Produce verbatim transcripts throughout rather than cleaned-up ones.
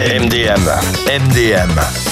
M D M, M D M,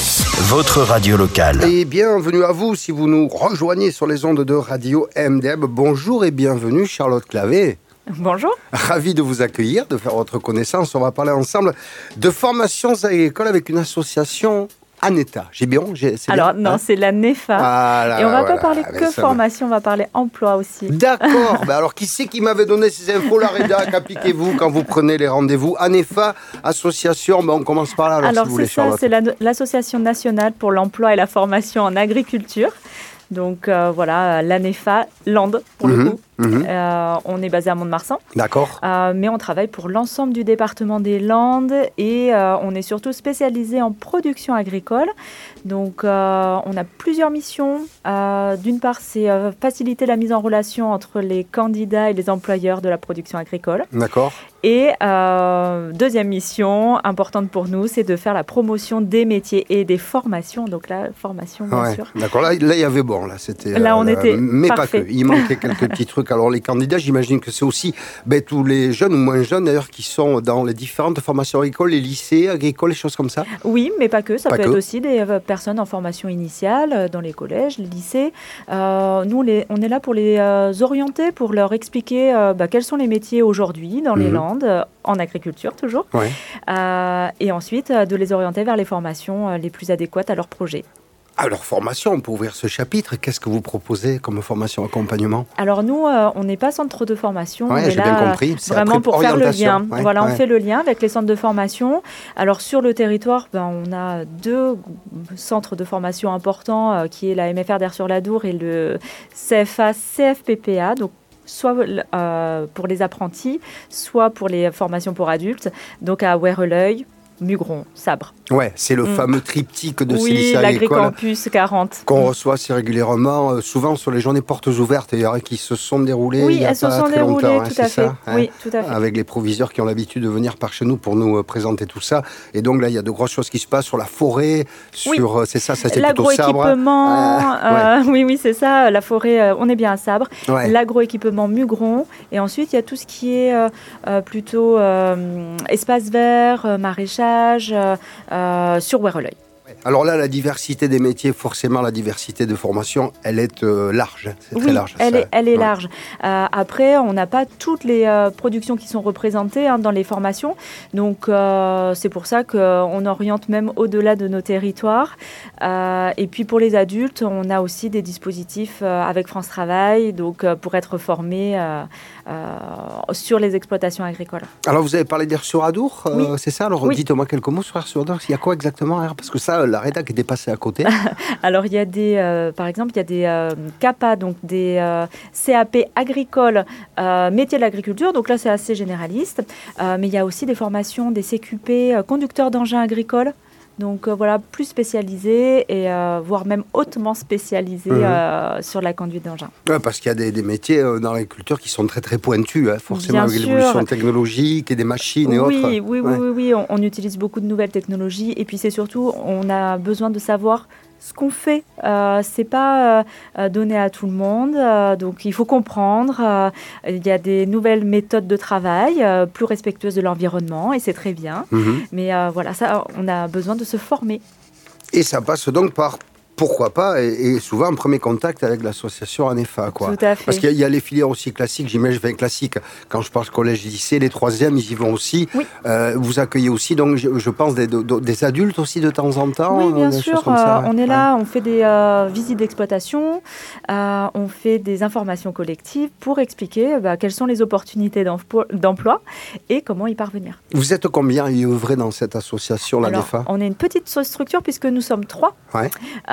votre radio locale. Et bienvenue à vous si vous nous rejoignez sur les ondes de radio M D M. Bonjour et bienvenue Charlotte Clavé. Bonjour. Ravi de vous accueillir, de faire votre connaissance. On va parler ensemble de formations agricoles avec une association ANEFA. J'ai bien, j'ai, c'est Alors bien, non, hein c'est l'ANEFA. Ah là, et on va voilà, pas parler que formation, va... on va parler emploi aussi. D'accord. ben alors, qui c'est qui m'avait donné ces infos, la rédac? Appliquez-vous quand vous prenez les rendez-vous. ANEFA, association, ben on commence par là, alors, alors si vous voulez, c'est ça, Charlotte. c'est la, l'Association nationale pour l'emploi et la formation en agriculture. Donc euh, voilà, l'ANEFA, Land pour mmh, le coup. Mmh. Euh, on est basé à Mont-de-Marsan. D'accord. Euh, mais on travaille pour l'ensemble du département des Landes et euh, on est surtout spécialisé en production agricole. Donc euh, on a plusieurs missions. Euh, d'une part, c'est euh, faciliter la mise en relation entre les candidats et les employeurs de la production agricole. D'accord. Et euh, deuxième mission importante pour nous, c'est de faire la promotion des métiers et des formations. Donc la formation, bien ouais, sûr. D'accord, là, là il y avait bon, là c'était... Là on euh, était mais parfait. pas que, il manquait quelques petits trucs. Alors les candidats, j'imagine que c'est aussi ben, tous les jeunes ou moins jeunes d'ailleurs qui sont dans les différentes formations agricoles, les lycées agricoles, les choses comme ça. Oui, mais pas que, ça pas peut que. être aussi des euh, personnes en formation initiale, euh, dans les collèges, les lycées. Euh, nous, les, on est là pour les euh, orienter, pour leur expliquer euh, bah, quels sont les métiers aujourd'hui dans mmh. les Landes, euh, en agriculture toujours, ouais. euh, et ensuite euh, de les orienter vers les formations euh, les plus adéquates à leur projet. Alors, formation, pour ouvrir ce chapitre, qu'est-ce que vous proposez comme formation accompagnement? Alors nous, euh, on n'est pas centre de formation, ouais, on est j'ai là bien compris. C'est vraiment pour faire le lien. Ouais, voilà, ouais. on fait le lien avec les centres de formation. Alors sur le territoire, ben, on a deux centres de formation importants, euh, qui est la M F R d'Aire-sur-l'Adour et le C F A C F P P A, donc soit euh, pour les apprentis, soit pour les formations pour adultes, donc à Ouerreleuil, Mugron, Sabre. Ouais, c'est le mmh. fameux triptyque de ces lycées agricoles. agricoles. Oui, l'Agricampus quarante. Qu'on mmh. reçoit assez régulièrement, euh, souvent sur les journées portes ouvertes, il y en a qui se sont déroulées oui, il y a elles pas se sont très déroulées, longtemps. tout hein, à fait. Ça, oui, hein, tout à fait. Avec les proviseurs qui ont l'habitude de venir par chez nous pour nous euh, présenter tout ça. Et donc là, il y a de grosses choses qui se passent sur la forêt, sur, oui. euh, c'est ça, ça c'est plutôt Sabre. L'agroéquipement, euh, ouais. euh, oui, oui, c'est ça, la forêt, euh, on est bien à Sabre. Ouais. L'agroéquipement Mugron. Et ensuite, il y a tout ce qui est euh, euh, plutôt euh, espace vert, euh, maraîchage, euh, euh, sur Ouerreleuil. Alors là, la diversité des métiers, forcément, la diversité de formation, elle est euh, large. C'est oui, très large. elle ça. est, elle est ouais. large. Euh, après, on n'a pas toutes les euh, productions qui sont représentées hein, dans les formations. Donc, euh, c'est pour ça qu'on oriente même au-delà de nos territoires. Euh, et puis, pour les adultes, on a aussi des dispositifs euh, avec France Travail, donc euh, pour être formés euh, euh, sur les exploitations agricoles. Alors, vous avez parlé d'Aire-sur-Adour, euh, oui. c'est ça? Alors, oui. dites-moi quelques mots sur Aire-sur-Adour. Il y a quoi exactement? Parce que ça, la rédac est dépassée à côté. Alors, il y a des, euh, par exemple, il y a des euh, C A P A, donc des euh, C A P agricoles, euh, métiers de l'agriculture. Donc là, c'est assez généraliste. Euh, mais il y a aussi des formations, des C Q P, euh, conducteurs d'engins agricoles. Donc euh, voilà, plus spécialisés et euh, voire même hautement spécialisés mmh. euh, sur la conduite d'engins. Ouais, parce qu'il y a des, des métiers euh, dans l'agriculture qui sont très très pointus, hein, forcément Bien avec sûr. l'évolution technologique et des machines et oui, autres. Oui, oui, ouais. oui, oui, on, on utilise beaucoup de nouvelles technologies et puis c'est surtout, on a besoin de savoir ce qu'on fait. Euh, c'est pas euh, donné à tout le monde, euh, donc il faut comprendre. Euh, il y a des nouvelles méthodes de travail euh, plus respectueuses de l'environnement et c'est très bien. Mmh. Mais euh, voilà, ça, on a besoin de se former. Et ça passe donc par, pourquoi pas, et, et souvent en premier contact avec l'association ANEFA, quoi. Tout à fait. Parce qu'il y a, il y a les filières aussi classiques, j'imagine, enfin classiques, quand je parle collège, lycée, les troisièmes, ils y vont aussi. Oui. Euh, vous accueillez aussi, donc je, je pense, des, de, des adultes aussi de temps en temps. Oui, bien des sûr. Comme ça, euh, on est là, on fait des euh, visites d'exploitation, euh, on fait des informations collectives pour expliquer bah, quelles sont les opportunités d'emploi, d'emploi et comment y parvenir. Vous êtes combien à y œuvrer dans cette association, l'ANEFA? On est une petite structure puisque nous sommes trois. Ouais.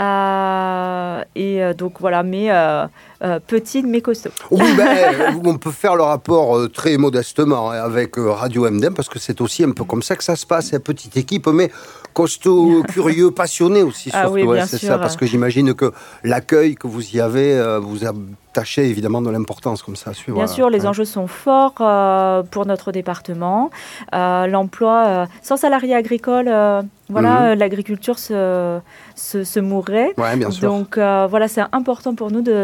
Euh, et euh, donc voilà, mais euh, euh, petite mais costaud. Oui, ben, on peut faire le rapport euh, très modestement hein, avec euh, Radio M D M parce que c'est aussi un peu comme ça que ça se passe, une petite équipe, mais costaud, curieux, passionné aussi surtout. Ah oui, bien ouais, c'est sûr. ça, parce que j'imagine que l'accueil que vous y avez euh, vous a tâché évidemment de l'importance comme ça à suivre. Bien sûr, les ouais. enjeux sont forts euh, pour notre département. Euh, l'emploi, euh, sans salariés agricoles, euh, voilà, mmh. l'agriculture se, se, se mourrait. Ouais, bien sûr. Donc euh, voilà, c'est important pour nous de, d'œuvrer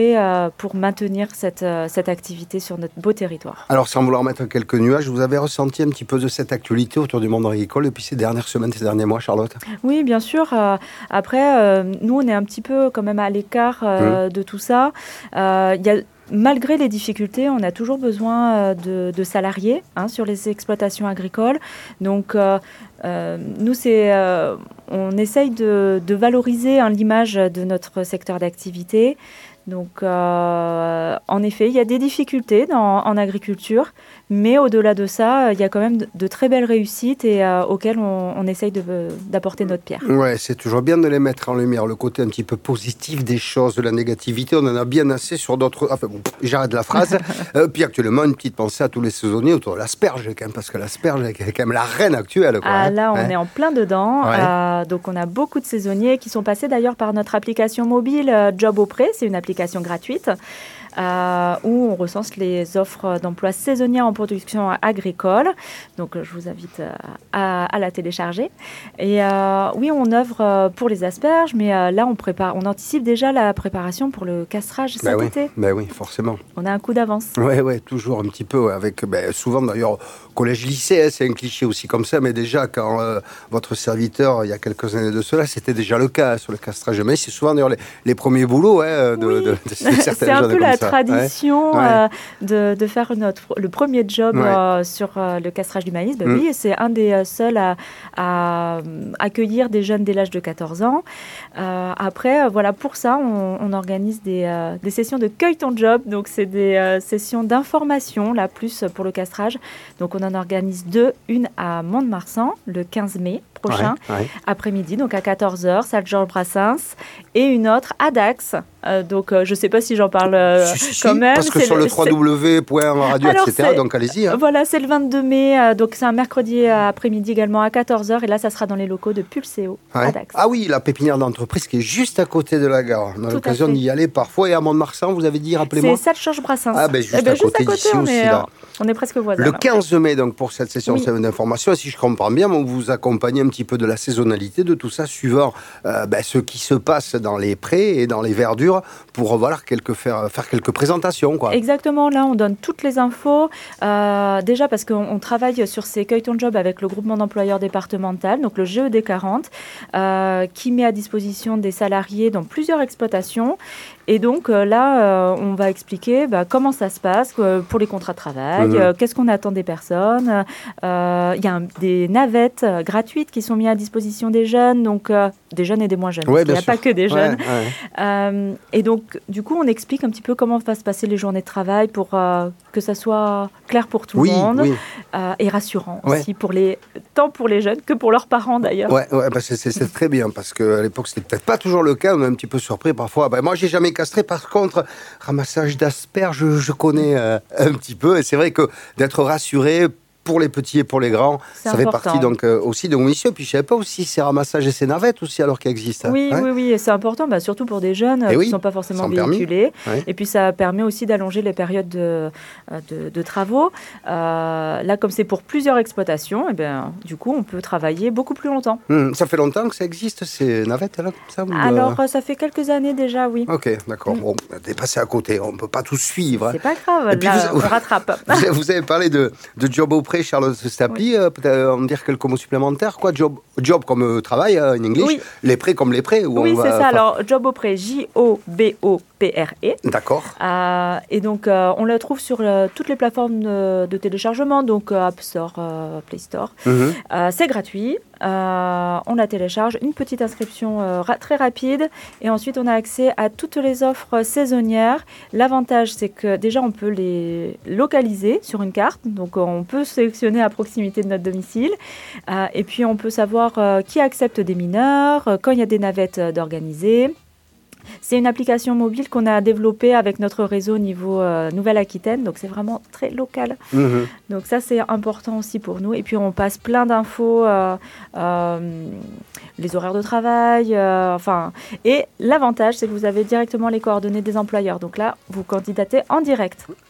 développer euh, pour maintenir cette, euh, cette activité sur notre beau territoire. Alors, sans vouloir mettre quelques nuages, vous avez ressenti un petit peu de cette actualité autour du monde agricole depuis ces dernières semaines, ces derniers mois, Charlotte? Oui, bien sûr. Euh, après, euh, nous, on est un petit peu quand même à l'écart euh, mmh. de tout ça. Euh, il y a Malgré les difficultés, on a toujours besoin de, de salariés hein, sur les exploitations agricoles. Donc, euh, euh, nous, c'est, euh, on essaye de, de valoriser hein, l'image de notre secteur d'activité. Donc, euh, en effet, il y a des difficultés dans, en agriculture, mais au-delà de ça, il y a quand même de, de très belles réussites et euh, auxquelles on, on essaye de, d'apporter notre pierre. Ouais, c'est toujours bien de les mettre en lumière, le côté un petit peu positif des choses, de la négativité. On en a bien assez sur d'autres... Enfin, bon, j'arrête la phrase. euh, puis actuellement, une petite pensée à tous les saisonniers autour de l'asperge, quand même, parce que l'asperge est quand même la reine actuelle. Quoi, ah, hein. là, on ouais. est en plein dedans. Ouais. Euh, donc, on a beaucoup de saisonniers qui sont passés d'ailleurs par notre application mobile euh, Job Auprès. C'est une application gratuite euh, où on recense les offres d'emploi saisonnières en production agricole. Donc, je vous invite à, à la télécharger. Et euh, oui, on œuvre pour les asperges, mais euh, là, on prépare, on anticipe déjà la préparation pour le castrage cet ben oui, été. Ben oui, forcément. On a un coup d'avance. Oui, ouais, toujours un petit peu. Ouais, avec, ben, souvent, d'ailleurs, collège-lycée, hein, c'est un cliché aussi comme ça, mais déjà, quand euh, votre serviteur, il y a quelques années de cela, c'était déjà le cas hein, sur le castrage. Mais c'est souvent, d'ailleurs, les, les premiers boulots hein, de, oui. de, de, de certaines c'est un jeunes peu comme la ça. tradition ouais. euh, de, de faire notre, le premier job ouais. euh, sur euh, le castrage du maïs. Ben, mm. Oui, c'est un des euh, seuls à, à accueillir des jeunes dès l'âge de quatorze ans. Euh, après, euh, voilà, pour ça, on, on organise des, euh, des sessions de cueille ton job. Donc, c'est des euh, sessions d'information, là, plus pour le castrage. Donc, on en organise deux. Une à Mont-de-Marsan, le quinze mai prochain, ouais, ouais. après-midi, donc à quatorze heures, salle Georges Brassens, et une autre à Dax. Euh, donc, euh, je ne sais pas si j'en parle euh, si, si, quand même. Parce que c'est sur le, le w w w point radio, Alors, et cetera, donc allez-y. Hein. Voilà, c'est le vingt-deux mai, euh, donc c'est un mercredi après-midi également à quatorze heures, et là, ça sera dans les locaux de Pulseo ouais. à Dax. Ah oui, la pépinière d'entreprise qui est juste à côté de la gare. On a Tout l'occasion d'y aller parfois. Et à Mont-de-Marsan, vous avez dit, rappelez-moi. C'est salle Georges Brassens. Ah ben juste, eh ben, à, juste côté à côté d'ici on aussi. Est, là. On est presque voisins. Le quinze mai, donc, pour cette session oui. d'information, et si je comprends bien, vous vous accompagnez un petit peu de la saisonnalité de tout ça, suivant euh, ben, ce qui se passe dans les prés et dans les verdures, pour voilà, quelques, faire, faire quelques présentations. Quoi. Exactement, là, on donne toutes les infos. Euh, déjà, parce qu'on on travaille sur ces cueille ton job avec le groupement d'employeurs départemental, donc le G E D quarante, euh, qui met à disposition des salariés dans plusieurs exploitations. Et donc euh, là, euh, on va expliquer bah, comment ça se passe euh, pour les contrats de travail, mmh. euh, qu'est-ce qu'on attend des personnes. Il euh, y a un, des navettes euh, gratuites qui sont mises à disposition des jeunes, donc euh, des jeunes et des moins jeunes. Ouais, il n'y a sûr. pas que des jeunes. Ouais, ouais. Euh, et donc, du coup, on explique un petit peu comment va se passer les journées de travail pour euh, que ça soit clair pour tout oui, le monde oui. euh, et rassurant ouais. aussi, pour les, tant pour les jeunes que pour leurs parents d'ailleurs. Ouais, ouais bah c'est, c'est, c'est très bien parce qu'à l'époque, c'était peut-être pas toujours le cas. On est un petit peu surpris parfois. Bah, moi, j'ai jamais castré. Par contre, ramassage d'asperges, je, je connais euh, un petit peu. Et c'est vrai que d'être rassuré pour les petits et pour les grands, c'est ça important. fait partie donc euh, aussi de mon mission. Puis je savais pas aussi ces ramassages et ces navettes aussi alors qu'ils existent. Oui, hein oui, oui, et c'est important, bah, surtout pour des jeunes et qui ne oui, sont pas forcément sans véhiculés. Ouais. Et puis ça permet aussi d'allonger les périodes de, de, de travaux. Euh, là, comme c'est pour plusieurs exploitations, et bien, du coup, on peut travailler beaucoup plus longtemps. Mmh, ça fait longtemps que ça existe ces navettes là, comme ça ou Alors, euh... ça fait quelques années déjà, oui. Ok, d'accord. Mmh. Bon, on est passé à côté, on ne peut pas tout suivre. C'est pas grave, et là, vous, on rattrape. Vous, vous avez parlé de, de Job Auprès, Charlotte Stapi. Oui. Euh, peut-être en dire quelques mots supplémentaires. Quoi, job, job comme euh, travail en anglais, oui. les prêts comme les prêts. Oui, c'est ça. Faire... Alors, Job Auprès, J O B O P R E. D'accord. Euh, et donc, euh, on le trouve sur euh, toutes les plateformes de, de téléchargement, donc euh, App Store, euh, Play Store. Mm-hmm. Euh, c'est gratuit. Euh, on la télécharge, une petite inscription euh, ra- très rapide, et ensuite on a accès à toutes les offres saisonnières. L'avantage, c'est que déjà on peut les localiser sur une carte, donc on peut sélectionner à proximité de notre domicile, euh, et puis on peut savoir euh, qui accepte des mineurs, euh, quand il y a des navettes euh, d'organiser. C'est une application mobile qu'on a développée avec notre réseau au niveau euh, Nouvelle-Aquitaine, donc c'est vraiment très local. Mmh. Donc ça, c'est important aussi pour nous. Et puis, on passe plein d'infos, euh, euh, les horaires de travail, euh, enfin... Et l'avantage, c'est que vous avez directement les coordonnées des employeurs. Donc là, vous candidatez en direct.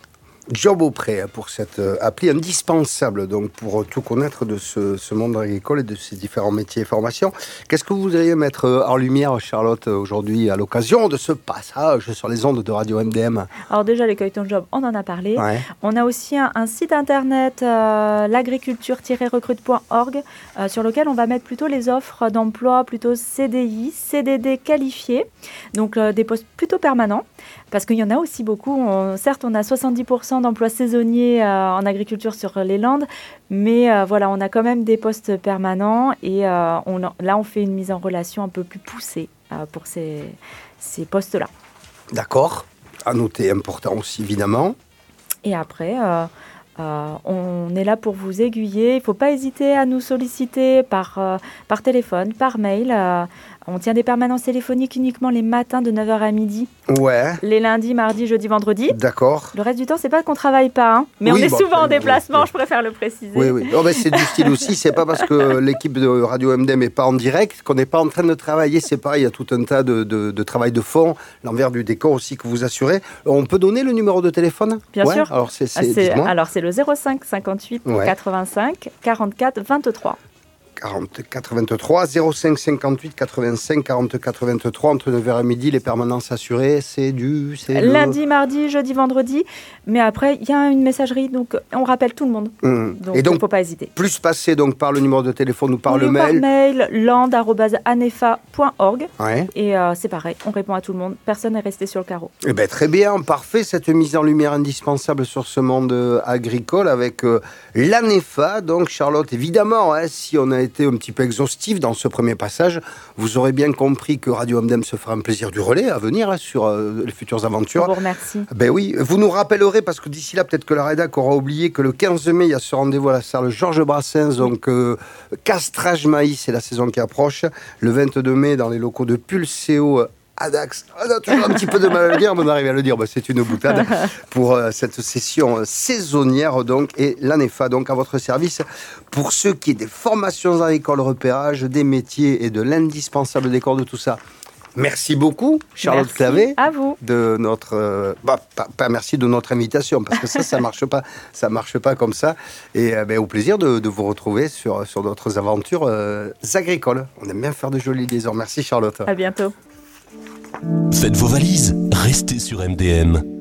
Job auprès pour cette appli indispensable donc pour tout connaître de ce, ce monde agricole et de ses différents métiers et formations. Qu'est-ce que vous voudriez mettre en lumière, Charlotte, aujourd'hui à l'occasion de ce passage sur les ondes de Radio M D M? Alors déjà, l'écueil ton job, on en a parlé. Ouais. On a aussi un, un site internet, euh, l'agriculture tiret recrute point org, euh, sur lequel on va mettre plutôt les offres d'emploi, plutôt C D I, C D D qualifiés, donc euh, des postes plutôt permanents, parce qu'il y en a aussi beaucoup. On, certes, on a soixante-dix pour cent d'emplois saisonniers euh, en agriculture sur les Landes, mais euh, voilà, on a quand même des postes permanents et euh, on, là, on fait une mise en relation un peu plus poussée euh, pour ces, ces postes-là. D'accord, à noter, important aussi évidemment. Et après, euh, euh, on est là pour vous aiguiller. Il ne faut pas hésiter à nous solliciter par, euh, par téléphone, par mail. Euh, on tient des permanences téléphoniques uniquement les matins de neuf heures à midi. Ouais. Les lundis, mardis, jeudi, vendredi. D'accord. Le reste du temps, c'est pas qu'on travaille pas, hein, mais Oui, on est bon, souvent oui, en déplacement, oui. je préfère le préciser. Oui, oui. Oh, ben, c'est du style aussi. C'est pas parce que l'équipe de Radio M D M n'est pas en direct qu'on n'est pas en train de travailler. C'est pareil, il y a tout un tas de, de, de travail de fond, l'envers du décor aussi que vous assurez. On peut donner le numéro de téléphone? Bien ouais. sûr. Alors, c'est, c'est, Ah, c'est, dites-moi. alors, c'est le zéro cinq cinquante-huit Ouais. quatre-vingt-cinq quarante-quatre vingt-trois. quarante-quatre vingt-trois, zéro cinq cinquante-huit quatre-vingt-cinq quarante-quatre vingt-trois, entre neuf heures et midi, les permanences assurées, c'est du... C'est Lundi, mardi, jeudi, vendredi. Mais après, il y a une messagerie, donc on rappelle tout le monde. Mmh. Donc, Et il donc, ne faut pas hésiter. plus passer donc, par le numéro de téléphone ou par Ou le mail. Par mail, land arobase anefa point org. Ouais. Et euh, c'est pareil, on répond à tout le monde. Personne n'est resté sur le carreau. Eh ben, très bien, parfait, cette mise en lumière indispensable sur ce monde euh, agricole avec euh, l'ANEFA. Donc, Charlotte, évidemment, hein, si on a été un petit peu exhaustif dans ce premier passage, vous aurez bien compris que Radio M D M se fera un plaisir du relais à venir hein, sur euh, les futures aventures. On vous remercie. Ben oui, vous nous rappellerez, parce que d'ici là, peut-être que la rédac aura oublié que le quinze mai, il y a ce rendez-vous à la salle Georges Brassens, donc euh, castrage maïs, c'est la saison qui approche. Le vingt-deux mai, dans les locaux de Pulseo à Dax. On a toujours un petit peu de mal à le dire, mais on arrive à le dire. Ben, c'est une boutade pour euh, cette session saisonnière, donc, et l'ANEFA, donc, à votre service. Pour ceux qui aient des formations agricoles, repérage, des métiers et de l'indispensable décor de tout ça. Merci beaucoup, Charlotte Merci Clavé. à vous. De notre, euh, bah, pas, pas merci de notre invitation, parce que ça, ça marche pas, ça marche pas comme ça. Et euh, ben, au plaisir de, de vous retrouver sur, sur d'autres aventures euh, agricoles. On aime bien faire de jolies liaisons. Merci, Charlotte. À bientôt. Faites vos valises, restez sur M D M.